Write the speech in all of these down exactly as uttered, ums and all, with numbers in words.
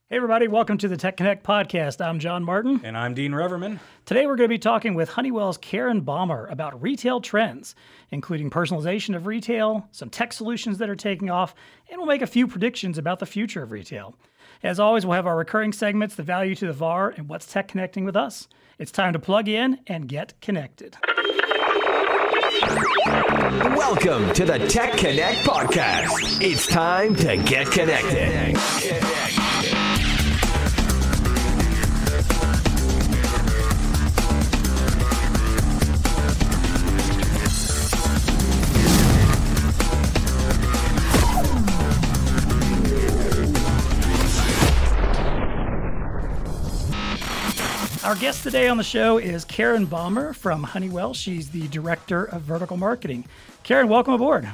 Hey everybody, welcome to the Tech Connect podcast. I'm John Martin. And I'm Dean Reverman. Today we're going to be talking with Honeywell's Karen Baumer about retail trends, including personalization of retail, some tech solutions that are taking off, and we'll make a few predictions about the future of retail. As always, we'll have our recurring segments, the value to the V A R, and what's tech connecting with us. It's time to plug in and get connected. Welcome to the Tech Connect podcast. It's time to get connected. Our guest today on the show is Karen Baumer from Honeywell. She's the Director of Vertical Marketing. Karen, welcome aboard.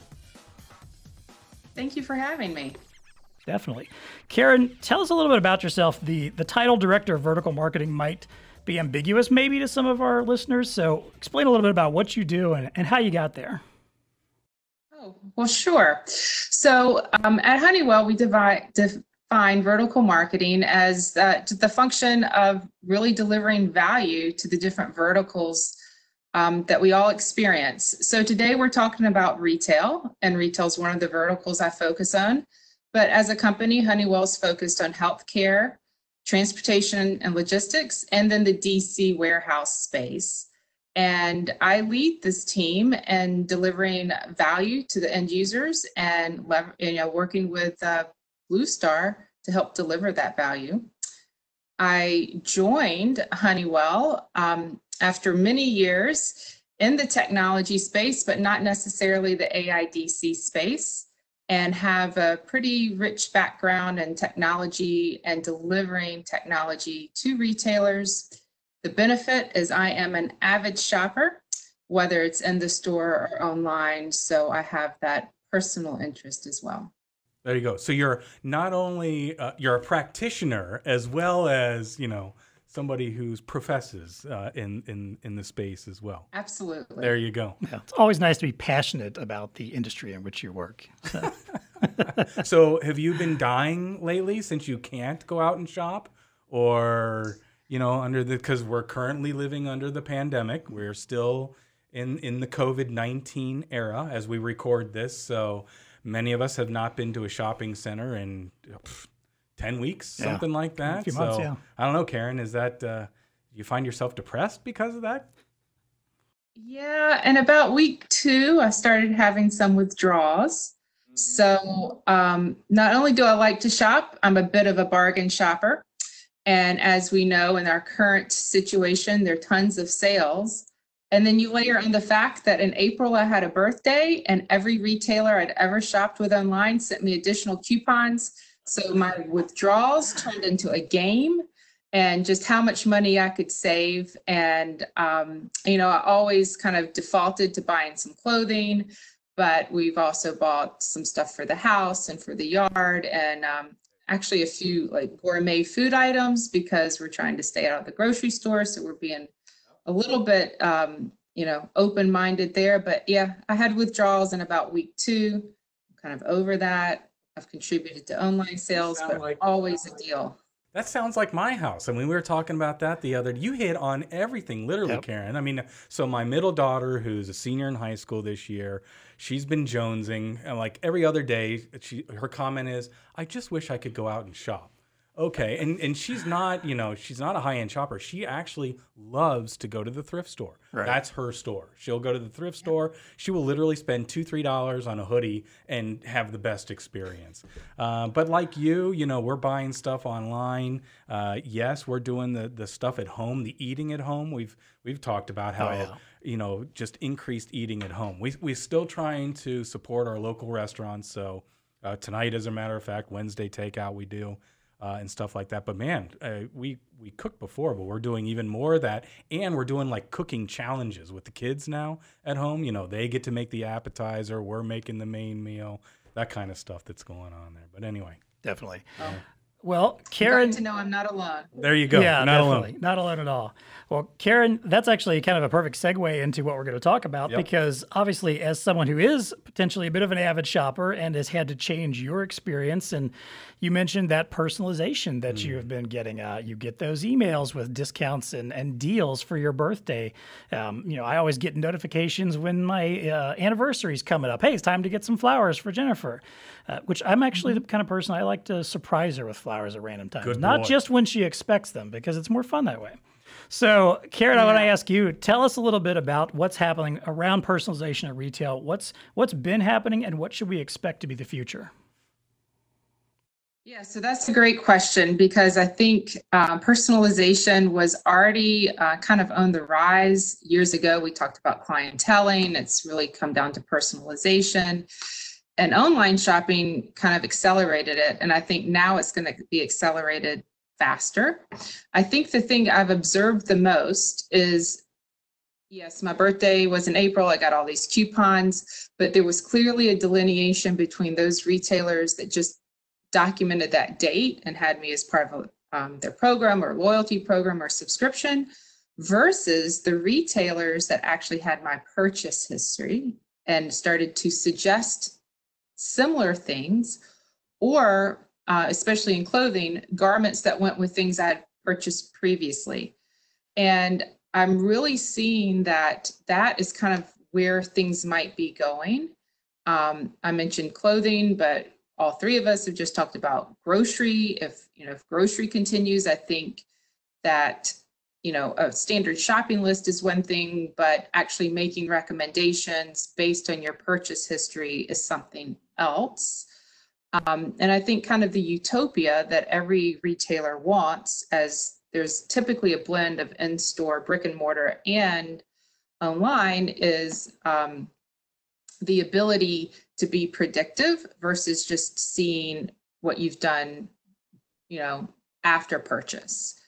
Thank you for having me. Definitely. Karen, tell us a little bit about yourself. The, the title Director of Vertical Marketing might be ambiguous maybe to some of our listeners, so explain a little bit about what you do and, and how you got there. Oh, well, sure. So um, at Honeywell, we divide... Div- Define vertical marketing as uh, the function of really delivering value to the different verticals um, that we all experience. So today we're talking about retail, and retail is one of the verticals I focus on. But as a company, Honeywell's focused on healthcare, transportation and logistics, and then the D C warehouse space. And I lead this team in delivering value to the end users and you know working with uh, Blue Star to help deliver that value. I joined Honeywell um, after many years in the technology space, but not necessarily the A I D C space, and have a pretty rich background in technology and delivering technology to retailers. The benefit is I am an avid shopper, whether it's in the store or online, so I have that personal interest as well. There you go. So you're not only uh, you're a practitioner as well as, you know, somebody who's professes uh, in in in the space as well. Absolutely. There you go. Yeah, it's always nice to be passionate about the industry in which you work. So. So have you been dying lately since you can't go out and shop, or you know, under the because we're currently living under the pandemic. We're still in in the COVID nineteen era as we record this. So many of us have not been to a shopping center in pff, ten weeks, yeah. something like that. A few so months, yeah. I don't know, Karen, is that, uh, you find yourself depressed because of that? Yeah, and about week two, I started having some withdrawals. Mm-hmm. So um, not only do I like to shop, I'm a bit of a bargain shopper. And as we know, in our current situation, there are tons of sales. And then you layer on the fact that in April, I had a birthday and every retailer I'd ever shopped with online sent me additional coupons. So my withdrawals turned into a game and just how much money I could save. And, um, you know, I always kind of defaulted to buying some clothing, but we've also bought some stuff for the house and for the yard and um, actually a few like gourmet food items because we're trying to stay out of the grocery store. So we're being a little bit, um, you know, open-minded there, but yeah, I had withdrawals in about week two. I'm kind of over that. I've contributed to online sales, but like, always a deal. That sounds like my house. I mean, we were talking about that the other. You hit on everything, literally, yep. Karen. I mean, so my middle daughter, who's a senior in high school this year, she's been jonesing, and like every other day, she her comment is, "I just wish I could go out and shop." Okay, and and she's not, you know, she's not a high-end shopper. She actually loves to go to the thrift store. Right. That's her store. She'll go to the thrift store. She will literally spend two, three dollars on a hoodie and have the best experience. Uh, but like you, you know, we're buying stuff online. Uh, yes, we're doing the the stuff at home, the eating at home. We've we've talked about how. Oh, yeah. You know, just increased eating at home. We we're still trying to support our local restaurants. So uh, tonight, as a matter of fact, Wednesday takeout we do. Uh, and stuff like that. But man, uh, we we cooked before, but we're doing even more of that. And we're doing like cooking challenges with the kids now at home. You know, they get to make the appetizer. We're making the main meal, that kind of stuff that's going on there. But anyway. Definitely. Um, Well, I'm Karen, glad to know I'm not alone. There you go. yeah, Not definitely. alone. Not alone at all. Well, Karen, that's actually kind of a perfect segue into what we're going to talk about Yep. because obviously, as someone who is potentially a bit of an avid shopper and has had to change your experience, and you mentioned that personalization that you have been getting. Uh, you get those emails with discounts and, and deals for your birthday. Um, you know, I always get notifications when my uh, anniversary is coming up. Hey, it's time to get some flowers for Jennifer, uh, which I'm actually the kind of person I like to surprise her with flowers at random times. Good Not boy. just when she expects them, because it's more fun that way. So, Karen, I want to ask you, tell us a little bit about what's happening around personalization at retail. What's what's been happening, and what should we expect to be the future? Yeah, so that's a great question because I think uh, personalization was already uh, kind of on the rise. Years ago, we talked about clienteling. It's really come down to personalization. And online shopping kind of accelerated it. And I think now it's going to be accelerated faster. I think the thing I've observed the most is, yes, my birthday was in April. I got all these coupons, but there was clearly a delineation between those retailers that just documented that date and had me as part of um, their program or loyalty program or subscription versus the retailers that actually had my purchase history and started to suggest similar things, or uh, especially in clothing, garments that went with things I had purchased previously. And I'm really seeing that that is kind of where things might be going. Um, I mentioned clothing, but all three of us have just talked about grocery. If, you know, if grocery continues, I think that, you know, a standard shopping list is one thing, but actually making recommendations based on your purchase history is something else. Um, and I think kind of the utopia that every retailer wants, as there's typically a blend of in-store brick and mortar and online, is um, the ability to be predictive versus just seeing what you've done, you know, after purchase.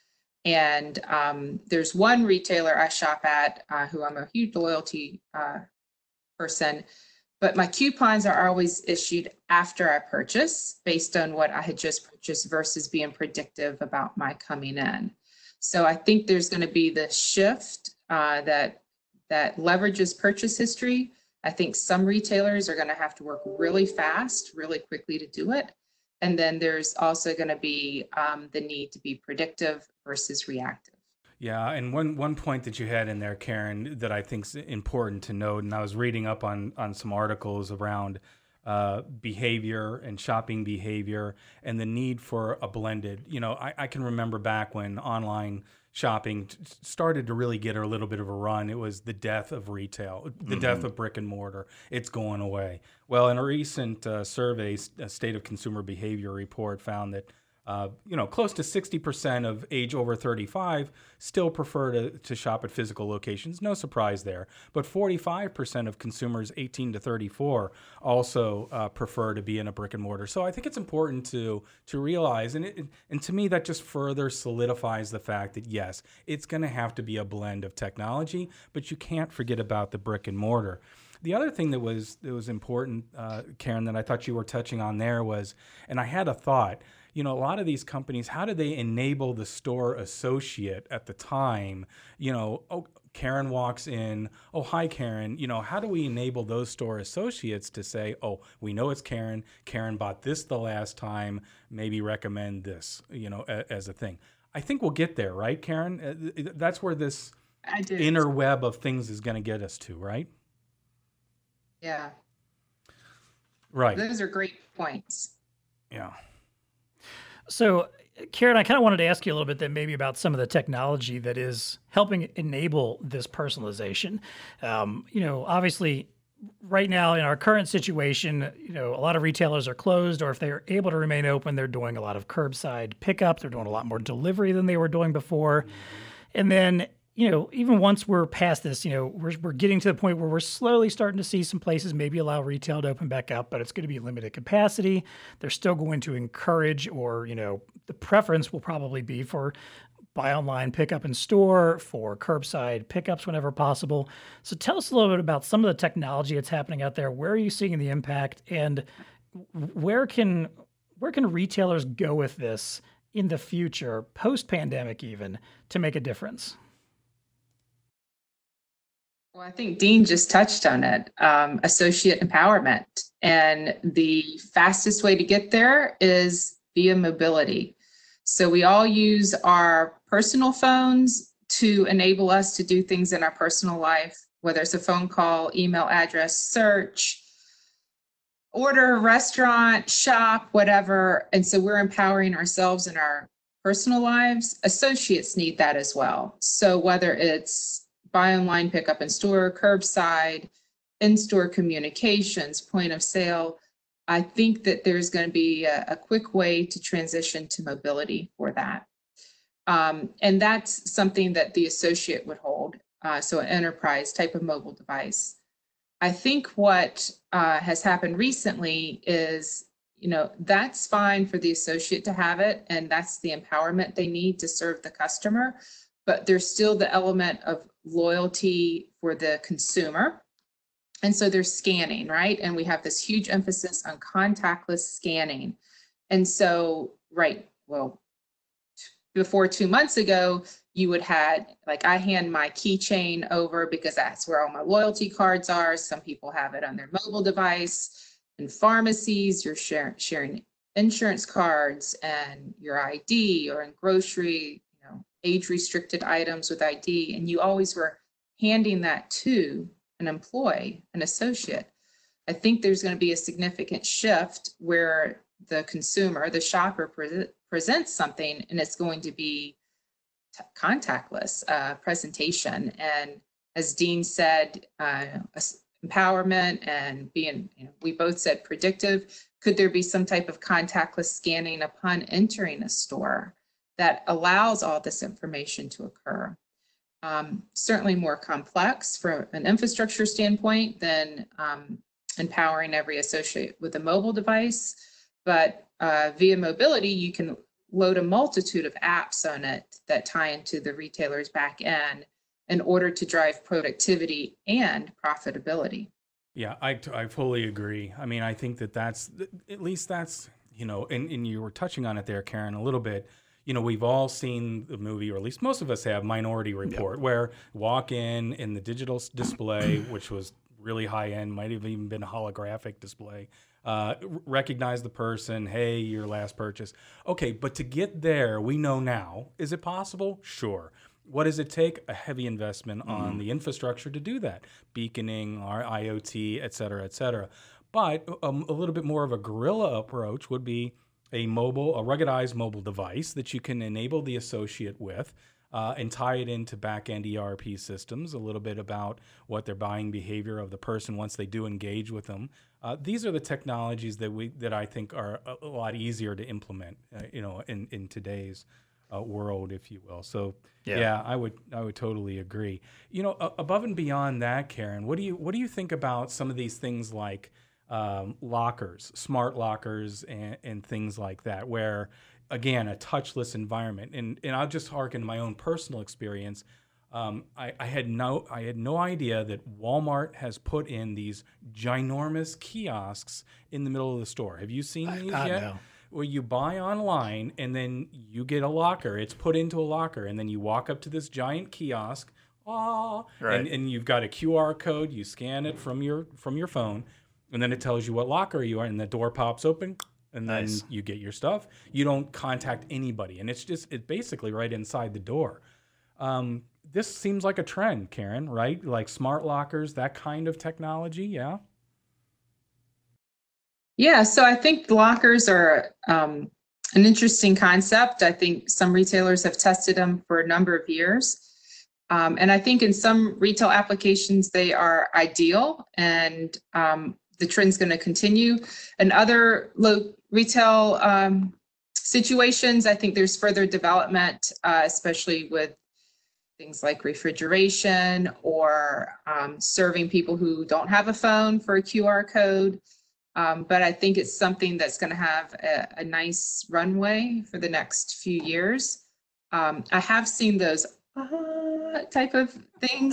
And um, there's one retailer I shop at uh, who I'm a huge loyalty uh, person, but my coupons are always issued after I purchase based on what I had just purchased versus being predictive about my coming in. So I think there's going to be the shift uh, that that leverages purchase history. I think some retailers are going to have to work really fast, really quickly to do it. And then there's also going to be um, the need to be predictive versus reactive. Yeah, and one one point that you had in there, Karen, that I think is important to note, and I was reading up on on some articles around uh, behavior and shopping behavior and the need for a blended. You know, I, I can remember back when online shopping t- started to really get a little bit of a run. It was the death of retail, the mm-hmm. death of brick and mortar. It's going away. Well, in a recent uh, survey, a State of Consumer Behavior report found that Uh, you know, close to sixty percent of age over thirty-five still prefer to, to shop at physical locations. No surprise there. But forty-five percent of consumers eighteen to thirty-four also uh, prefer to be in a brick and mortar. So I think it's important to to realize, and it, and to me, that just further solidifies the fact that, yes, it's going to have to be a blend of technology, but you can't forget about the brick and mortar. The other thing that was that was important, uh, Karen, that I thought you were touching on there was, and I had a thought, you know, a lot of these companies, how do they enable the store associate at the time? You know, oh, Karen walks in, oh, hi, Karen. You know, how do we enable those store associates to say, oh, we know it's Karen. Karen bought this the last time. Maybe recommend this, you know, a, as a thing. I think we'll get there, right, Karen? Uh, that's where this I do. inner web of things is going to get us to, right? Yeah. Right. Those are great points. Yeah. So, Karen, I kind of wanted to ask you a little bit then maybe about some of the technology that is helping enable this personalization. Um, you know, obviously, right now in our current situation, you know, a lot of retailers are closed, or if they're able to remain open, they're doing a lot of curbside pickup. They're doing a lot more delivery than they were doing before. Mm-hmm. And then, you know, even once we're past this, you know, we're we're getting to the point where we're slowly starting to see some places maybe allow retail to open back up, but it's going to be limited capacity. They're still going to encourage, or, you know, the preference will probably be for buy online, pick up in store, for curbside pickups whenever possible. So tell us a little bit about some of the technology that's happening out there. Where are you seeing the impact, and where can where can retailers go with this in the future, post-pandemic even, to make a difference? Well, I think Dean just touched on it, um, associate empowerment. And the fastest way to get there is via mobility. So we all use our personal phones to enable us to do things in our personal life, whether it's a phone call, email address, search, order, restaurant, shop, whatever. And so we're empowering ourselves in our personal lives. Associates need that as well. So whether it's buy online, pick up in store, curbside, in-store communications, point of sale, I think that there's going to be a, a quick way to transition to mobility for that. Um, and that's something that the associate would hold. Uh, so an enterprise type of mobile device. I think what uh, has happened recently is, you know, that's fine for the associate to have it, and that's the empowerment they need to serve the customer. But there's still the element of loyalty for the consumer. And so they're scanning, right? And we have this huge emphasis on contactless scanning. And so, right, well, before two months ago, you would had, like I hand my keychain over because that's where all my loyalty cards are. Some people have it on their mobile device. In pharmacies, you're share, sharing insurance cards and your I D, or in grocery, you know, age-restricted items with I D. And you always were handing that to an employee, an associate. I think there's going to be a significant shift where the consumer, the shopper pre presents something, and it's going to be contactless uh, presentation. And as Dean said, uh, empowerment and being, you know, we both said predictive. Could there be some type of contactless scanning upon entering a store that allows all this information to occur? Um, certainly more complex from an infrastructure standpoint than um, empowering every associate with a mobile device. But uh, via mobility, you can load a multitude of apps on it that tie into the retailer's back end in order to drive productivity and profitability. Yeah, I, I fully agree. I mean, I think that that's, at least that's, you know, and, and you were touching on it there, Karen, a little bit. You know, we've all seen the movie, or at least most of us have, Minority Report, yep. where walk in in the digital display, which was really high end, might have even been a holographic display, uh, recognize the person, hey, your last purchase. Okay, but to get there, we know now, is it possible? Sure. What does it take? A heavy investment mm-hmm. on the infrastructure to do that, beaconing, our I O T, et cetera, et cetera. But um, a little bit more of a guerrilla approach would be a mobile, a ruggedized mobile device that you can enable the associate with uh, and tie it into back-end E R P systems, a little bit about what their buying behavior of the person once they do engage with them. Uh, these are the technologies that we that I think are a, a lot easier to implement, uh, you know, in, in today's uh, world, if you will. So yeah. yeah, I would I would totally agree. You know, uh, above and beyond that, Karen, what do you what do you think about some of these things like Um, lockers, smart lockers, and, and things like that, where, again, a touchless environment. And and I'll just harken to my own personal experience. Um, I, I had no I had no idea that Walmart has put in these ginormous kiosks in the middle of the store. Have you seen these I, I yet? know. Where you buy online and then you get a locker. It's put into a locker, and then you walk up to this giant kiosk, ah, right. and, and you've got a Q R code. You scan it from your from your phone. And then it tells you what locker you are, and the door pops open, and then nice. you get your stuff. You don't contact anybody, and it's just it's basically right inside the door. Um, this seems like a trend, Karen, right? Like smart lockers, that kind of technology, yeah? Yeah, so I think lockers are um, an interesting concept. I think some retailers have tested them for a number of years. Um, and I think in some retail applications, they are ideal, and um, the trend's going to continue. In other low retail um, situations, I think there's further development, uh, especially with things like refrigeration or um, serving people who don't have a phone for a Q R code. Um, but I think it's something that's going to have a, a nice runway for the next few years. Um, I have seen those uh, type of things.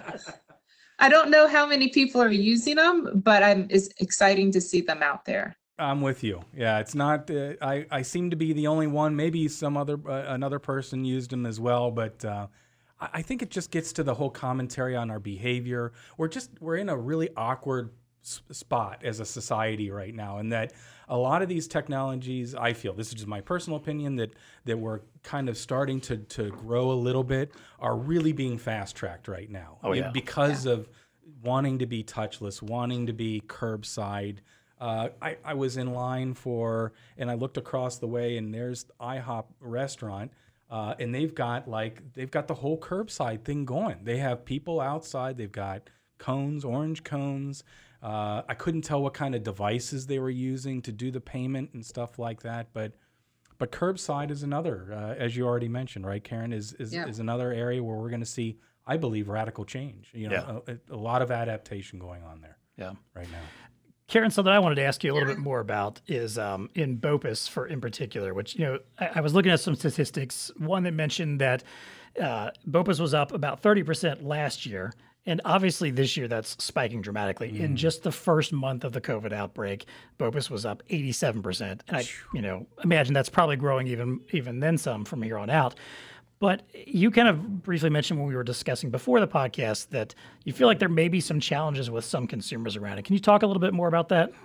I don't know how many people are using them, but I'm, it's exciting to see them out there. I'm with you. Yeah, it's not. Uh, I I seem to be the only one. Maybe some other uh, another person used them as well, but uh, I, I think it just gets to the whole commentary on our behavior. We're just we're in a really awkward s- spot as a society right now, and that a lot of these technologies, I feel, this is just my personal opinion, that that we're kind of starting to to grow a little bit, are really being fast tracked right now. Oh, yeah. Because Yeah. of wanting to be touchless, wanting to be curbside. Uh, I, I was in line for, and I looked across the way, and there's IHOP restaurant, uh, and they've got like they've got the whole curbside thing going. They have people outside. They've got cones, orange cones. Uh, I couldn't tell what kind of devices they were using to do the payment and stuff like that, but but curbside is another, uh, as you already mentioned, right, Karen, is is, Yeah. is another area where we're going to see, I believe, radical change. You know, Yeah. a, a lot of adaptation going on there Yeah. right now. Karen, something I wanted to ask you a little bit more about is um, in BOPUS for in particular, which, you know, I, I was looking at some statistics. One that mentioned that uh, BOPUS was up about thirty percent last year. And obviously this year that's spiking dramatically. Mm. In just the first month of the COVID outbreak, BOPUS was up eighty-seven percent. And I, you know, imagine that's probably growing even even then some from here on out. But you kind of briefly mentioned when we were discussing before the podcast that you feel like there may be some challenges with some consumers around it. Can you talk a little bit more about that?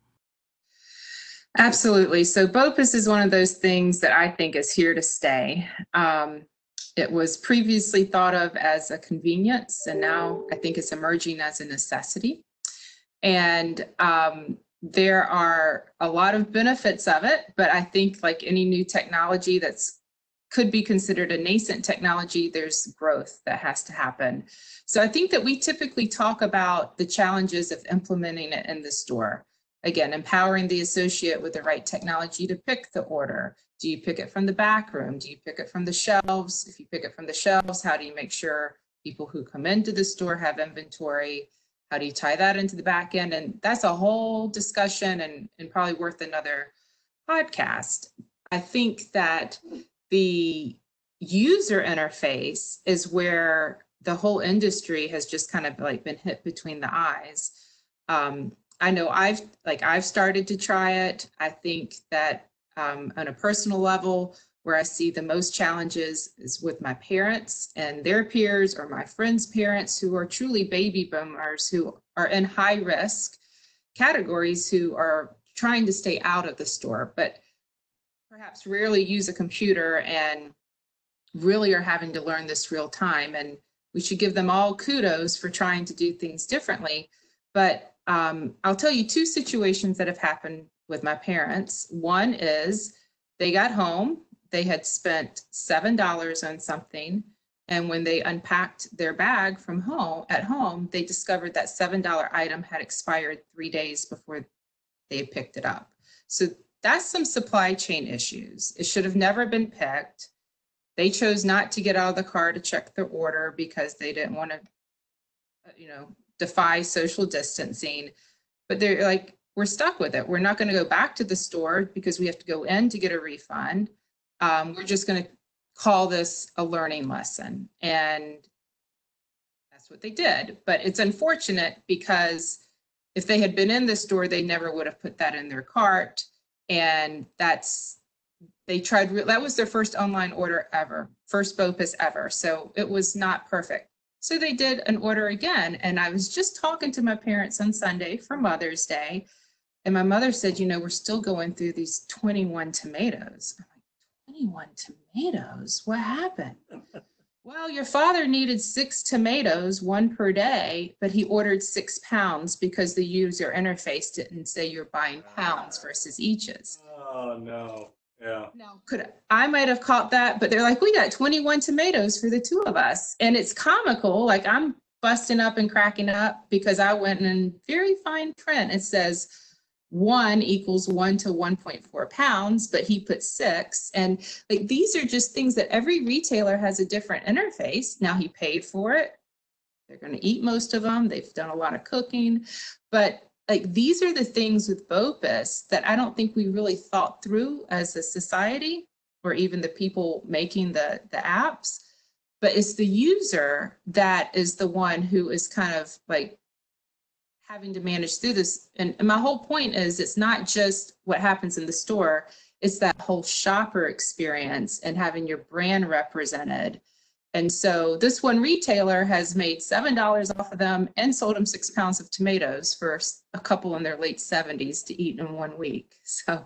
Absolutely. So BOPUS is one of those things that I think is here to stay. Um, it was previously thought of as a convenience, and now I think it's emerging as a necessity. And um, there are a lot of benefits of it, but I think like any new technology that's could be considered a nascent technology, there's growth that has to happen. So I think that we typically talk about the challenges of implementing it in the store. Again, empowering the associate with the right technology to pick the order. Do you pick it from the back room? Do you pick it from the shelves? If you pick it from the shelves, how do you make sure people who come into the store have inventory? How do you tie that into the back end? And that's a whole discussion and, and probably worth another podcast. I think that the user interface is where the whole industry has just kind of like been hit between the eyes. Um, I know I've like I've started to try it. I think that um, on a personal level, where I see the most challenges is with my parents and their peers, or my friends' parents who are truly baby boomers who are in high risk categories, who are trying to stay out of the store, but perhaps rarely use a computer and really are having to learn this real time. And we should give them all kudos for trying to do things differently. But um, I'll tell you two situations that have happened with my parents. One is they got home, they had spent seven dollars on something. And when they unpacked their bag from home at home, they discovered that seven dollar item had expired three days before they had picked it up. So that's some supply chain issues. It should have never been picked. They chose not to get out of the car to check their order because they didn't want to, you know, defy social distancing. But they're like, we're stuck with it. We're not going to go back to the store because we have to go in to get a refund. Um, we're just going to call this a learning lesson. And that's what they did. But it's unfortunate because if they had been in the store, they never would have put that in their cart. And that's, they tried, that was their first online order ever, first BOPUS ever. So it was not perfect. So they did an order again. And I was just talking to my parents on Sunday for Mother's Day. And my mother said, you know, we're still going through these twenty-one tomatoes. I'm like, twenty-one tomatoes? What happened? Well, your father needed six tomatoes, one per day, but he ordered six pounds because the user interface didn't say you're buying pounds versus eaches. Oh, no. Yeah. Now, could I might have caught that, but they're like, we got twenty-one tomatoes for the two of us. And it's comical. Like I'm busting up and cracking up because I went in very fine print. It says one equals one to one point four pounds, but he put six. And like, these are just things that every retailer has a different interface. Now he paid for it. They're going to eat most of them. They've done a lot of cooking, but like, these are the things with BOPUS that I don't think we really thought through as a society, or even the people making the, the apps, but it's the user that is the one who is kind of like having to manage through this. And, and my whole point is it's not just what happens in the store, it's that whole shopper experience and having your brand represented. And so this one retailer has made seven dollars off of them and sold them six pounds of tomatoes for a couple in their late seventies to eat in one week. So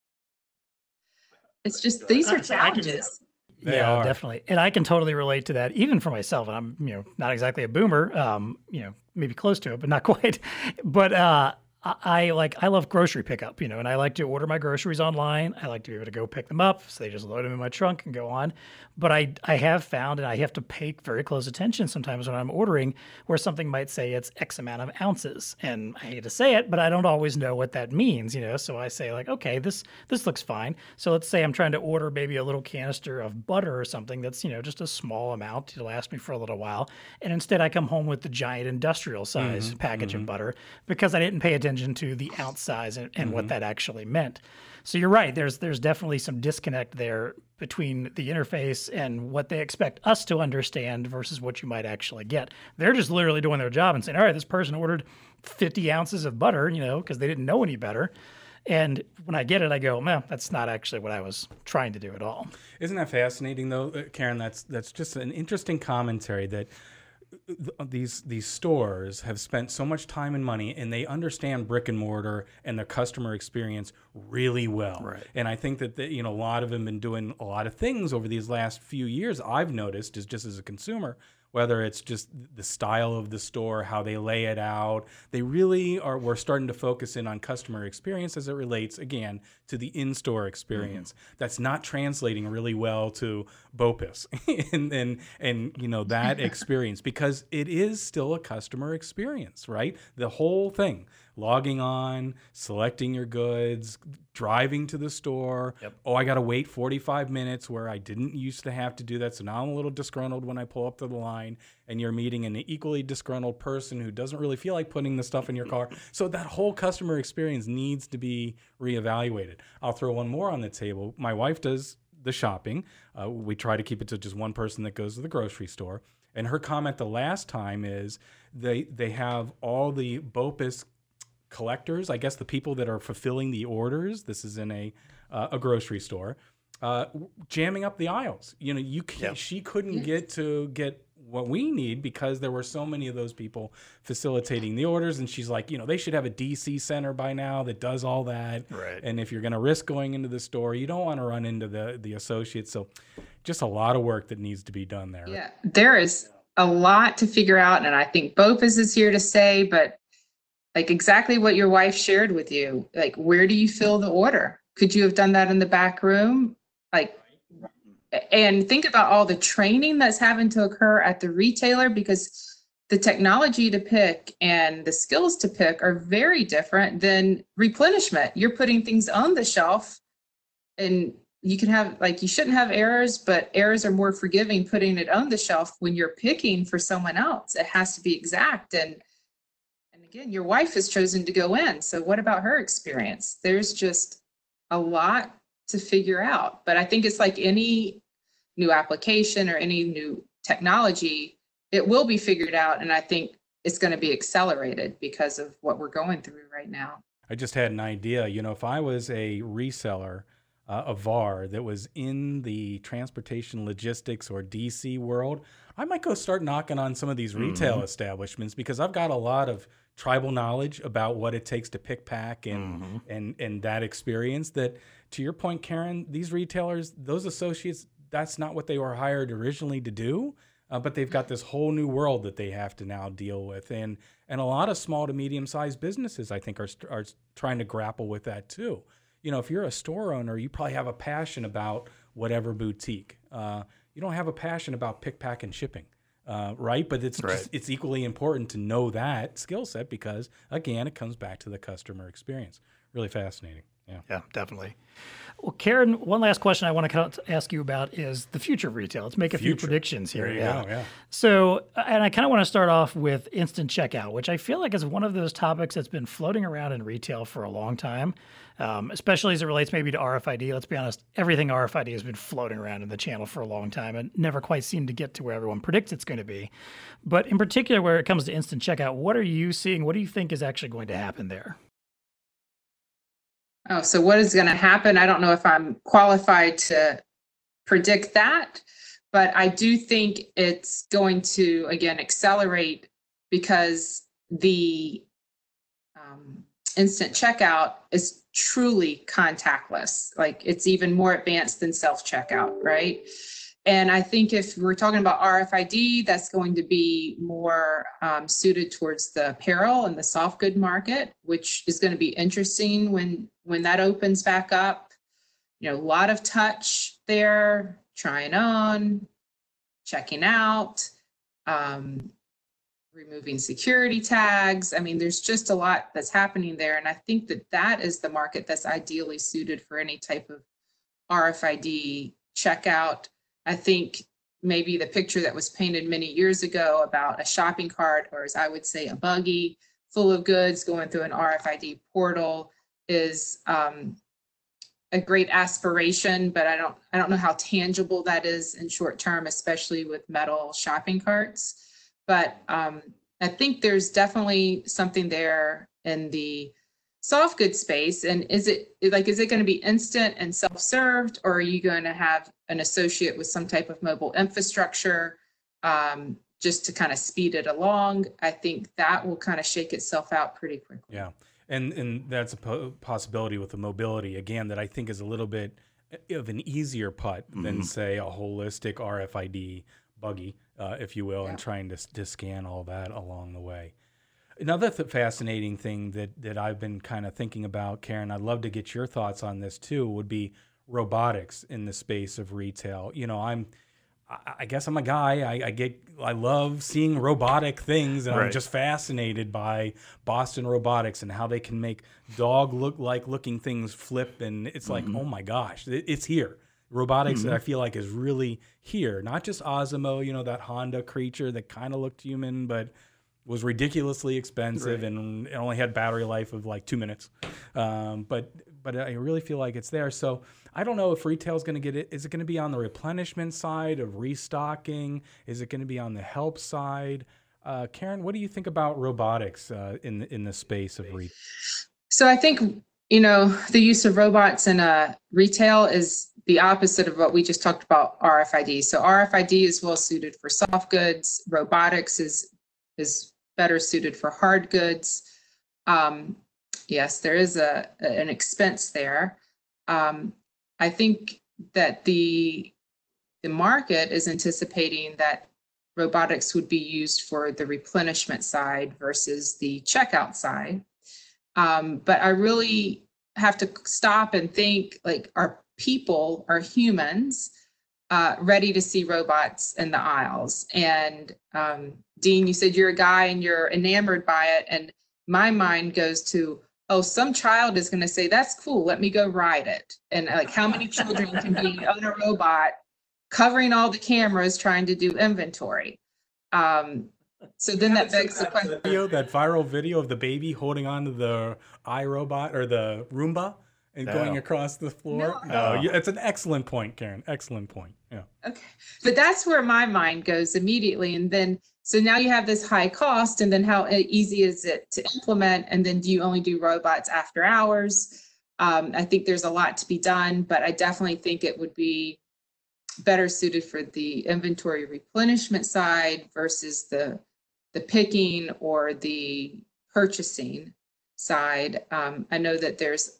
it's just, these are challenges. They yeah, are. definitely. And I can totally relate to that, even for myself. And I'm, you know, not exactly a boomer, um, you know, maybe close to it, but not quite. But uh, I, I like, I love grocery pickup, you know, and I like to order my groceries online. I like to be able to go pick them up. So they just load them in my trunk and go on. But I, I have found, and I have to pay very close attention sometimes when I'm ordering, where something might say it's X amount of ounces. And I hate to say it, but I don't always know what that means, you know? So I say like, okay, this, this looks fine. So let's say I'm trying to order maybe a little canister of butter or something that's, you know, just a small amount to last me for a little while. And instead I come home with the giant industrial size Mm-hmm, package mm-hmm. of butter because I didn't pay attention to the ounce size and, and Mm-hmm. what that actually meant. So you're right. There's there's definitely some disconnect there between the interface and what they expect us to understand versus what you might actually get. They're just literally doing their job and saying, all right, this person ordered fifty ounces of butter, you know, because they didn't know any better. And when I get it, I go, man, that's not actually what I was trying to do at all. Isn't that fascinating, though, uh, Karen? That's that's just an interesting commentary that these these stores have spent so much time and money, and they understand brick and mortar and the customer experience really well. Right. And I think that the, you know, a lot of them been doing a lot of things over these last few years. I've noticed is just as a consumer, whether it's just the style of the store, how they lay it out. They really are, we're starting to focus in on customer experience as it relates, again, to the in-store experience. Mm-hmm. That's not translating really well to BOPIS and, and, and, you know, that experience, because it is still a customer experience, right? The whole thing, logging on, selecting your goods, driving to the store. Yep. Oh, I got to wait forty-five minutes where I didn't used to have to do that. So now I'm a little disgruntled when I pull up to the line and you're meeting an equally disgruntled person who doesn't really feel like putting the stuff in your car. So that whole customer experience needs to be reevaluated. I'll throw one more on the table. My wife does the shopping. Uh, we try to keep it to just one person that goes to the grocery store. And her comment the last time is they they have all the BOPIS collectors, I guess the people that are fulfilling the orders. This is in a uh, a grocery store, uh, jamming up the aisles. You know, you can't, Yep. she couldn't get to get what we need because there were so many of those people facilitating the orders. And she's like, you know, they should have a D C center by now that does all that. Right. And if you're going to risk going into the store, you don't want to run into the the associates. So just a lot of work that needs to be done there. Yeah, there is a lot to figure out. And I think BOPIS is here to stay, but like exactly what your wife shared with you, like, where do you fill the order? Could you have done that in the back room? Like, and think about all the training that's having to occur at the retailer, because the technology to pick and the skills to pick are very different than replenishment. You're putting things on the shelf and you can have, like, you shouldn't have errors, but errors are more forgiving putting it on the shelf. When you're picking for someone else, it has to be exact. And again, your wife has chosen to go in. So what about her experience? There's just a lot to figure out. But I think it's like any new application or any new technology, it will be figured out. And I think it's going to be accelerated because of what we're going through right now. I just had an idea. You know, if I was a reseller, uh, a V A R that was in the transportation logistics or D C world, I might go start knocking on some of these retail mm-hmm. establishments, because I've got a lot of tribal knowledge about what it takes to pick, pack, and mm-hmm. and and that experience. That, to your point, Karen, these retailers, those associates, that's not what they were hired originally to do. Uh, but they've got this whole new world that they have to now deal with, and and a lot of small to medium sized businesses, I think, are are trying to grapple with that too. You know, if you're a store owner, you probably have a passion about whatever boutique. Uh, you don't have a passion about pick, pack, and shipping. Uh, right. But it's right. just, it's equally important to know that skill set, because, again, it comes back to the customer experience. Really fascinating. Yeah, yeah, definitely. Well, Karen, one last question I want to ask you about is the future of retail. Let's make a Future. few predictions here. There you yeah. go, yeah. So, and I kind of want to start off with instant checkout, which I feel like is one of those topics that's been floating around in retail for a long time, um, especially as it relates maybe to R F I D. Let's be honest, everything R F I D has been floating around in the channel for a long time and never quite seemed to get to where everyone predicts it's going to be. But in particular, where it comes to instant checkout, what are you seeing? What do you think is actually going to happen there? Oh, so what is going to happen? I don't know if I'm qualified to predict that, but I do think it's going to, again, accelerate because the um, instant checkout is truly contactless. Like it's even more advanced than self-checkout, right? And I think if we're talking about R F I D, that's going to be more um, suited towards the apparel and the soft good market, which is going to be interesting when when that opens back up. You know, a lot of touch there, trying on, checking out, um, removing security tags. I mean, there's just a lot that's happening there. And I think that that is the market that's ideally suited for any type of R F I D checkout. I think maybe the picture that was painted many years ago about a shopping cart, or as I would say, a buggy full of goods going through an R F I D portal is um, a great aspiration, but I don't, I don't know how tangible that is in short term, especially with metal shopping carts. But um, I think there's definitely something there in the soft goods space. And is it like, is it going to be instant and self-served, or are you going to have an associate with some type of mobile infrastructure um, just to kind of speed it along? I think that will kind of shake itself out pretty quickly. Yeah. And and that's a po- possibility with the mobility, again, that I think is a little bit of an easier putt mm-hmm. than, say, a holistic R F I D buggy, uh, if you will, yeah. and trying to, to scan all that along the way. Another th- fascinating thing that, that I've been kind of thinking about, Karen, I'd love to get your thoughts on this too, would be robotics in the space of retail. You know, I'm, I, I guess I'm a guy, I, I get, I love seeing robotic things, and right. I'm just fascinated by Boston Robotics and how they can make dog look like looking things flip. And it's like, mm-hmm. oh my gosh, it, it's here. Robotics, mm-hmm. I feel like, is really here. Not just Osmo, you know, that Honda creature that kind of looked human, but was ridiculously expensive right. and it only had battery life of like two minutes. Um, but but I really feel like it's there. So I don't know if retail is going to get it. Is it going to be on the replenishment side of restocking? Is it going to be on the help side? Uh, Karen, what do you think about robotics uh, in the, in the space of retail? So I think, you know, the use of robots in uh, retail is the opposite of what we just talked about R F I D. So R F I D is well suited for soft goods. Robotics is is better suited for hard goods. Um, yes, there is a an expense there. Um, I think that the the market is anticipating that robotics would be used for the replenishment side versus the checkout side. Um, but I really have to stop and think, like, are people, are humans, Uh, ready to see robots in the aisles? And um, Dean, you said you're a guy and you're enamored by it. And my mind goes to, oh, some child is going to say, that's cool, let me go ride it. And like, how many children can be on a robot covering all the cameras trying to do inventory? Um, so then that begs the question. Video, that viral video of the baby holding on to the iRobot or the Roomba and no. going across the floor. No, no. no, it's an excellent point, Karen. Excellent point. Yeah. Okay. But that's where my mind goes immediately. And then, so now you have this high cost, and then how easy is it to implement? And then do you only do robots after hours? Um, I think there's a lot to be done, but I definitely think it would be better suited for the inventory replenishment side versus the, the picking or the purchasing side. Um, I know that there's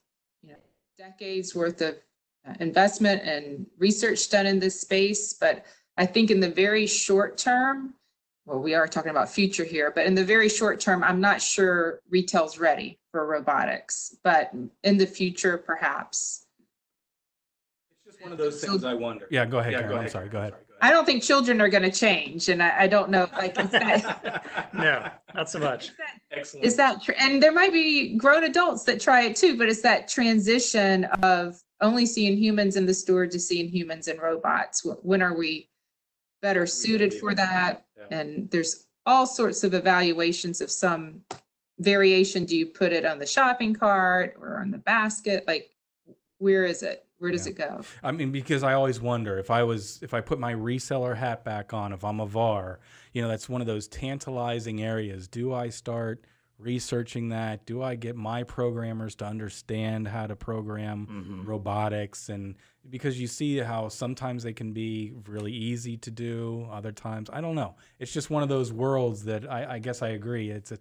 decades worth of investment and research done in this space, but I think in the very short term, well, we are talking about future here, but in the very short term, I'm not sure retail's ready for robotics, but in the future, perhaps. one of those things I wonder. Yeah, go ahead, yeah, Karen. Go ahead. I'm sorry. Go ahead. I don't think children are going to change, and I, I don't know. Like, is that, no, not so much. Excellent. Is that tr- and there might be grown adults that try it too, but it's that transition of only seeing humans in the store to seeing humans and robots. When are we better suited for that? Yeah. And there's all sorts of evaluations of some variation. Do you put it on the shopping cart or on the basket? Like, where is it? Where does yeah. it go? I mean, because I always wonder if I was, if I put my reseller hat back on, if I'm a V A R, you know, that's one of those tantalizing areas. Do I start researching that? Do I get my programmers to understand how to program mm-hmm. robotics? And because you see how sometimes they can be really easy to do, other times, I don't know. It's just one of those worlds that I, I guess I agree. It's a,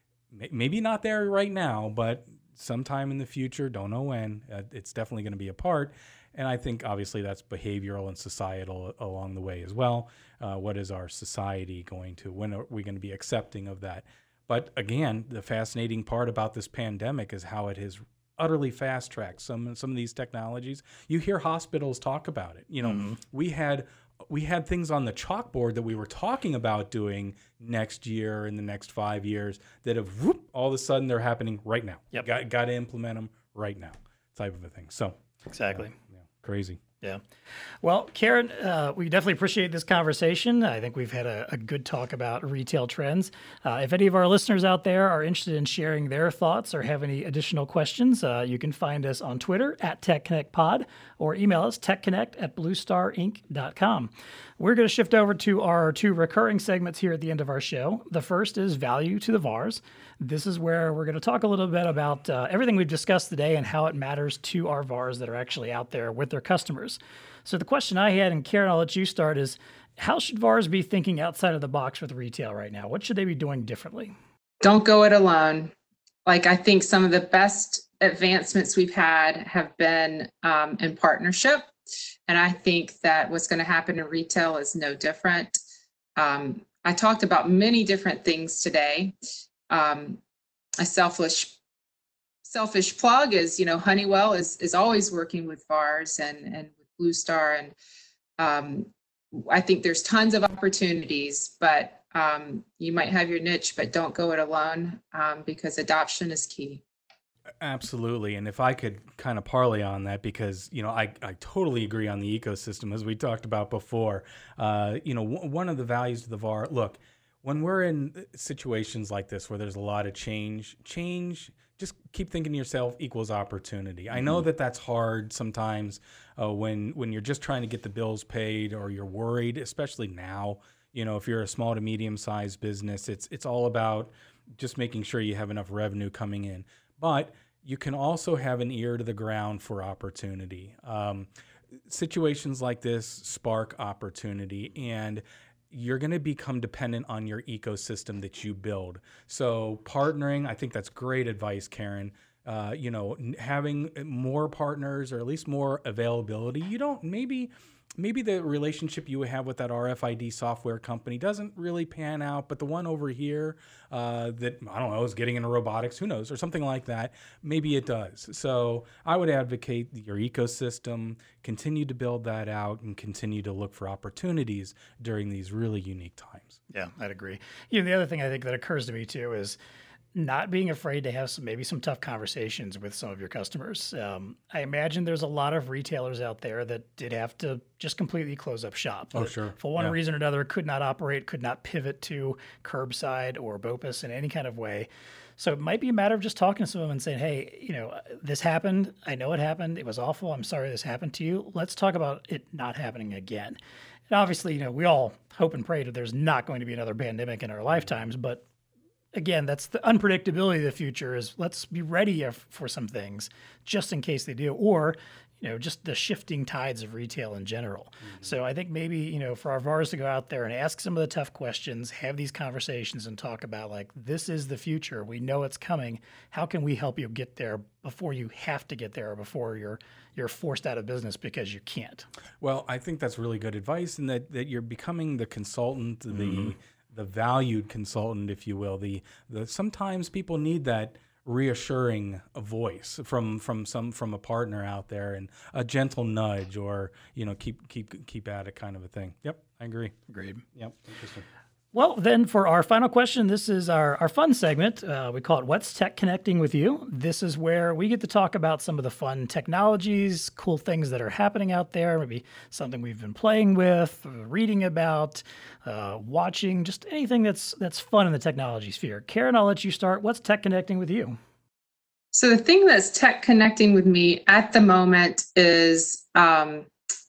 maybe not there right now, but sometime in the future, don't know when, uh, it's definitely going to be a part. And I think obviously that's behavioral and societal along the way as well. Uh, what is our society going to, when are we going to be accepting of that? But again, the fascinating part about this pandemic is how it has utterly fast-tracked some, some of these technologies. You hear hospitals talk about it. You know, mm-hmm. we had we had things on the chalkboard that we were talking about doing next year and the next five years that have whoop, all of a sudden they're happening right now. Yep. Got, got to implement them right now, type of a thing. So exactly. Uh, yeah, crazy. Yeah. Well, Karen, uh, we definitely appreciate this conversation. I think we've had a, a good talk about retail trends. Uh, if any of our listeners out there are interested in sharing their thoughts or have any additional questions, uh, you can find us on Twitter at TechConnectPod or email us techconnect at bluestar inc dot com. We're going to shift over to our two recurring segments here at the end of our show. The first is Value to the V A Rs. This is where we're going to talk a little bit about uh, everything we've discussed today and how it matters to our V A Rs that are actually out there with their customers. So the question I had, and Karen, I'll let you start, is how should V A Rs be thinking outside of the box with retail right now? What should they be doing differently? Don't go it alone. Like, I think some of the best advancements we've had have been um, in partnership. And I think that what's going to happen in retail is no different. Um, I talked about many different things today. Um, a selfish selfish plug is, you know, Honeywell is is always working with V A Rs and, and with Blue Star. And um, I think there's tons of opportunities, but um, you might have your niche, but don't go it alone um, because adoption is key. Absolutely. And if I could kind of parlay on that, because, you know, I, I totally agree on the ecosystem, as we talked about before. Uh, you know, w- one of the values of the V A R, look, when we're in situations like this where there's a lot of change, change, just keep thinking to yourself equals opportunity. Mm-hmm. I know that that's hard sometimes uh, when when you're just trying to get the bills paid or you're worried, especially now. You know, if you're a small to medium-sized business, it's it's all about just making sure you have enough revenue coming in. But you can also have an ear to the ground for opportunity. Um, situations like this spark opportunity, and you're going to become dependent on your ecosystem that you build. So partnering, I think that's great advice, Karen. Uh, you know, having more partners or at least more availability. You don't, maybe... Maybe the relationship you have with that R F I D software company doesn't really pan out, but the one over here uh, that, I don't know, is getting into robotics, who knows, or something like that, maybe it does. So I would advocate your ecosystem, continue to build that out, and continue to look for opportunities during these really unique times. Yeah, I'd agree. You know, the other thing I think that occurs to me too is not being afraid to have some, maybe some tough conversations with some of your customers. Um, I imagine there's a lot of retailers out there that did have to just completely close up shop. Oh, sure. For one yeah. reason or another, could not operate, could not pivot to curbside or BOPUS in any kind of way. So it might be a matter of just talking to some of them and saying, hey, you know, this happened. I know it happened. It was awful. I'm sorry this happened to you. Let's talk about it not happening again. And obviously, you know, we all hope and pray that there's not going to be another pandemic in our lifetimes, but again, that's the unpredictability of the future is let's be ready for some things just in case they do, or, you know, just the shifting tides of retail in general. Mm-hmm. So I think maybe, you know, for our V A Rs to go out there and ask some of the tough questions, have these conversations and talk about like, this is the future. We know it's coming. How can we help you get there before you have to get there or before you're you're forced out of business because you can't? Well, I think that's really good advice, and that, that you're becoming the consultant, mm-hmm. the the valued consultant, if you will. The the sometimes people need that reassuring voice from from some from a partner out there, and a gentle nudge, or you know, keep keep keep at it kind of a thing. Yep, I agree. Agreed. Yep, interesting. Well, then for our final question, this is our, our fun segment. Uh, we call it What's Tech Connecting with You? This is where we get to talk about some of the fun technologies, cool things that are happening out there, maybe something we've been playing with, reading about, uh, watching, just anything that's that's fun in the technology sphere. Karen, I'll let you start. What's Tech Connecting with you? So the thing that's tech connecting with me at the moment is um,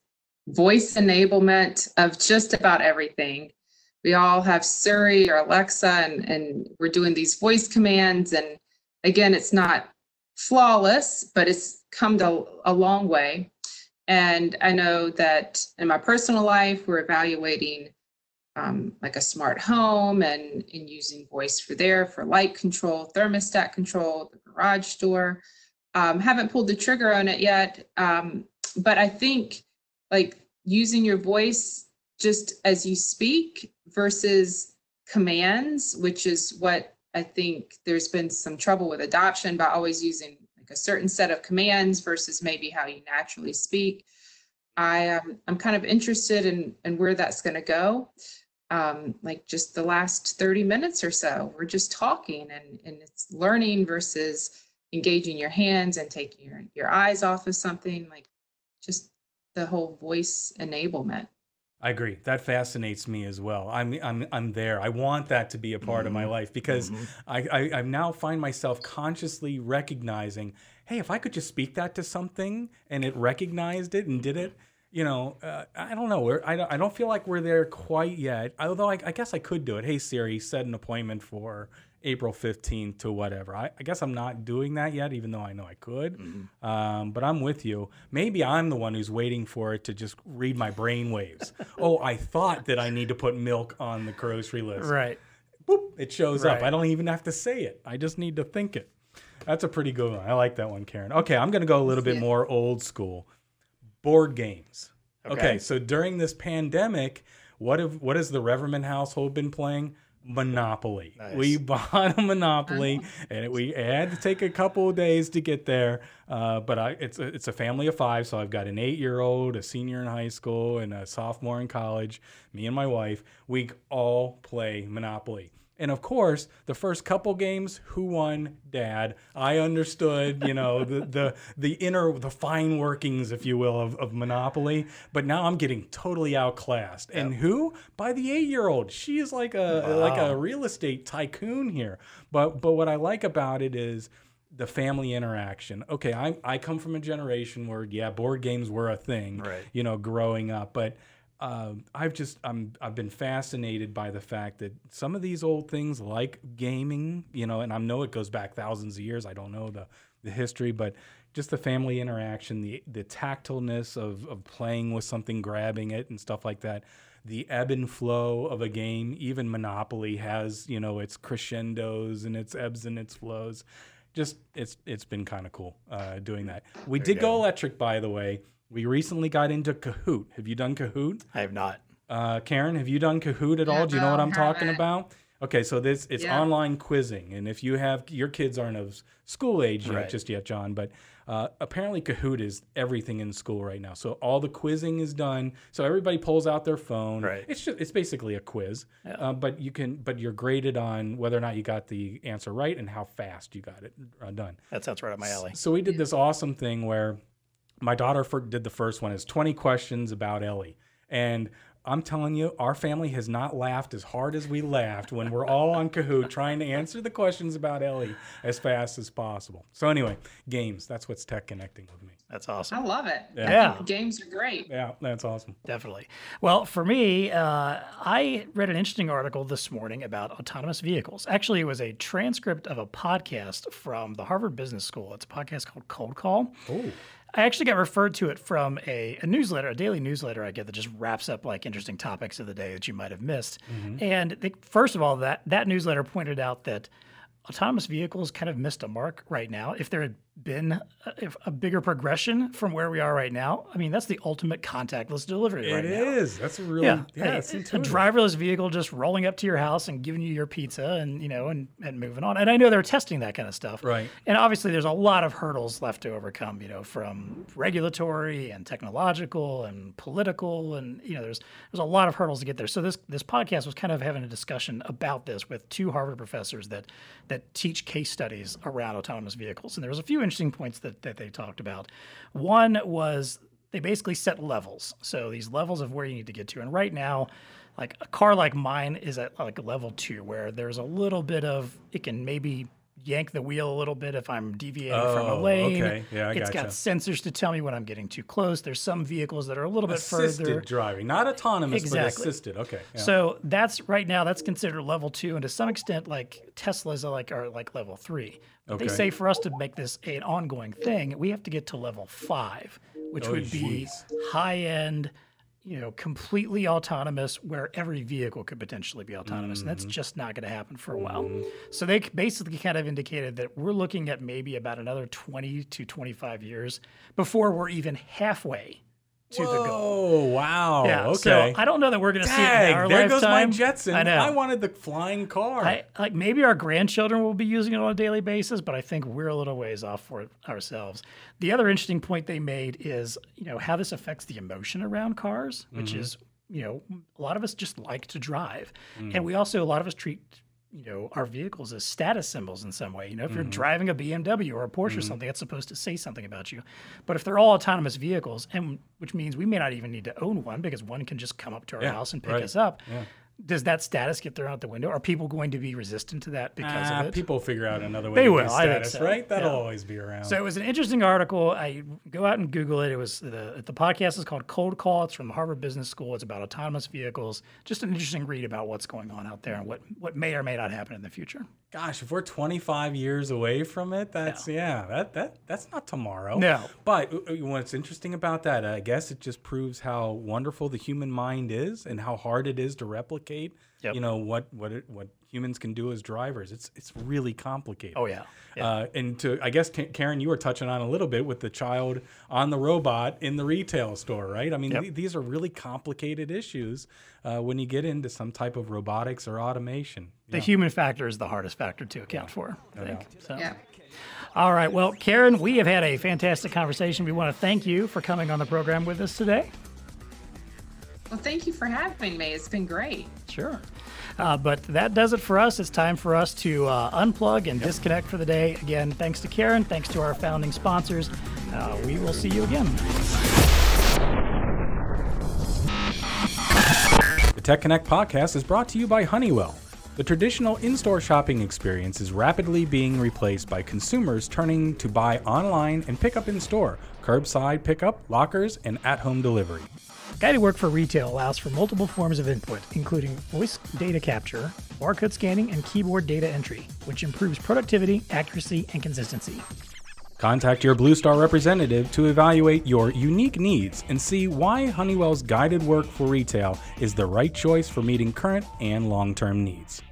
voice enablement of just about everything. We all have Siri or Alexa, and, and we're doing these voice commands. And again, it's not flawless, but it's come to a long way. And I know that in my personal life, we're evaluating um, like a smart home and, and using voice for there for light control, thermostat control, the garage door. Um, haven't pulled the trigger on it yet, um, but I think like using your voice just as you speak versus commands, which is what I think there's been some trouble with adoption by always using like a certain set of commands versus maybe how you naturally speak. I um, I'm kind of interested in, in where that's going to go. Um, like just the last thirty minutes or so, we're just talking, and, and it's learning versus engaging your hands and taking your, your eyes off of something, like just the whole voice enablement. I agree. That fascinates me as well. I'm I'm I'm there. I want that to be a part mm-hmm. of my life, because mm-hmm. I, I I now find myself consciously recognizing, hey, if I could just speak that to something and it recognized it and did it, you know, uh, I don't know. We're, I don't I don't feel like we're there quite yet. Although I, I guess I could do it. Hey Siri, set an appointment for April fifteenth to whatever. I, I guess I'm not doing that yet, even though I know I could. Mm-hmm. Um, but I'm with you. Maybe I'm the one who's waiting for it to just read my brain waves. Oh, I thought that I need to put milk on the grocery list. Right. Boop, it shows right. up. I don't even have to say it. I just need to think it. That's a pretty good one. I like that one, Karen. Okay, I'm going to go a little bit more old school. Board games. Okay, okay so during this pandemic, what have what has the Reverman household been playing? Monopoly. Nice. We bought a Monopoly, and it, we had to take a couple of days to get there. Uh, but I, it's a, it's a family of five, so I've got an eight-year-old, a senior in high school, and a sophomore in college. Me and my wife, we all play Monopoly. And of course, the first couple games, who won? Dad. I understood, you know, the the the inner, the fine workings, if you will, of, of Monopoly. But now I'm getting totally outclassed. Yep. And who? By the eight-year-old. She is like a wow. like a real estate tycoon here. But but what I like about it is the family interaction. Okay, I I come from a generation where yeah, board games were a thing, right. you know, growing up, but. Uh, I've just I'm I've been fascinated by the fact that some of these old things like gaming, you know, and I know it goes back thousands of years. I don't know the, the history, but just the family interaction, the the tactileness of of playing with something, grabbing it, and stuff like that. The ebb and flow of a game. Even Monopoly has, you know, its crescendos and its ebbs and its flows. Just it's it's been kind of cool uh, doing that. We there did go electric, by the way. We recently got into Kahoot. Have you done Kahoot? I have not. Uh, Karen, have you done Kahoot at all? Do you know what I'm talking about? Okay, so this it's yeah. online quizzing, and if you have your kids aren't of school age yet, right. just yet, John, but uh, apparently Kahoot is everything in school right now. So all the quizzing is done. So everybody pulls out their phone. Right. It's just it's basically a quiz, yeah. uh, but you can but you're graded on whether or not you got the answer right and how fast you got it uh, done. That sounds right up my alley. So we did this awesome thing where. My daughter did the first one. It's twenty questions about Ellie. And I'm telling you, our family has not laughed as hard as we laughed when we're all on Kahoot trying to answer the questions about Ellie as fast as possible. So anyway, games. That's what's tech connecting with me. That's awesome. I love it. Yeah. yeah. Games are great. Yeah, that's awesome. Definitely. Well, for me, uh, I read an interesting article this morning about autonomous vehicles. Actually, it was a transcript of a podcast from the Harvard Business School. It's a podcast called Cold Call. Oh. I actually got referred to it from a, a newsletter, a daily newsletter I get that just wraps up like interesting topics of the day that you might have missed. Mm-hmm. And they, first of all, that, that newsletter pointed out that autonomous vehicles kind of missed a mark right now. If there had been a, a bigger progression from where we are right now. I mean, that's the ultimate contactless delivery right It now. is. That's really, Yeah, yeah, a, it's a intuitive. driverless vehicle just rolling up to your house and giving you your pizza and, you know, and, and moving on. And I know they're testing that kind of stuff. Right. And obviously there's a lot of hurdles left to overcome, you know, from regulatory and technological and political. And, you know, there's there's a lot of hurdles to get there. So this this podcast was kind of having a discussion about this with two Harvard professors that that teach case studies around autonomous vehicles. And there was a few interesting points that, that they talked about. One was they basically set levels. So these levels of where you need to get to. And right now, like a car like mine is at like level two, where there's a little bit of, it can maybe yank the wheel a little bit if I'm deviating from a Oh, lane. okay. Yeah, I It's gotcha. got sensors to tell me when I'm getting too close. There's some vehicles that are a little bit Assisted further. driving, not autonomous, but Exactly. assisted. Okay. Yeah. So that's right now that's considered level two, and to some extent, like Teslas are like are like level three. But they Okay. say for us to make this an ongoing thing, we have to get to level five, which Oh, would be jeez. high end, you know, completely autonomous, where every vehicle could potentially be autonomous, and that's Mm-hmm. just not going to happen for a while. So they basically kind of indicated that we're looking at maybe about another twenty to twenty-five years before we're even halfway to the goal. Oh, wow. Yeah, okay. so I don't know that we're going to see it in Dang, our there goes my lifetime. Jetson. I know. I wanted the flying car. I, like maybe our grandchildren will be using it on a daily basis, but I think we're a little ways off for it ourselves. The other interesting point they made is, you know, how this affects the emotion around cars, which Mm-hmm. is, you know, a lot of us just like to drive, Mm. and we also a lot of us treat, you know, our vehicles as status symbols in some way. You know, if you're Mm-hmm. driving a B M W or a Porsche or something, that's supposed to say something about you. But if they're all autonomous vehicles, and which means we may not even need to own one because one can just come up to our Yeah, house and pick right. us up. Yeah. Does that status get thrown out the window? Are people going to be resistant to that because Ah, of it? people figure out another way They to will, do I think status, so. right? That'll Yeah. always be around. So it was an interesting article. I go out and Google it. It was the the podcast is called Cold Call. It's from the Harvard Business School. It's about autonomous vehicles. Just an interesting read about what's going on out there and what what may or may not happen in the future. Gosh, if we're twenty-five years away from it, that's yeah, that that that's not tomorrow. No. But uh, what's interesting about that, I guess it just proves how wonderful the human mind is and how hard it is to replicate. Yep. You know what what it, what humans can do as drivers. It's it's really complicated. Oh yeah. Yeah. Uh, and to I guess Ka- Karen, you were touching on a little bit with the child on the robot in the retail store, right? I mean, Yep. th- these are really complicated issues uh, when you get into some type of robotics or automation. The human factor is the hardest factor to account for, I think. So. Yeah. All right. Well, Karen, we have had a fantastic conversation. We want to thank you for coming on the program with us today. Well, thank you for having me. It's been great. Sure. Uh, but that does it for us. It's time for us to uh, unplug and disconnect for the day. Again, thanks to Karen. Thanks to our founding sponsors. Uh, we will see you again. The Tech Connect podcast is brought to you by Honeywell. The traditional in-store shopping experience is rapidly being replaced by consumers turning to buy online and pick up in store, curbside pickup, lockers, and at-home delivery. Guided work for retail allows for multiple forms of input, including voice data capture, barcode scanning, and keyboard data entry, which improves productivity, accuracy, and consistency. Contact your Blue Star representative to evaluate your unique needs and see why Honeywell's guided work for retail is the right choice for meeting current and long-term needs.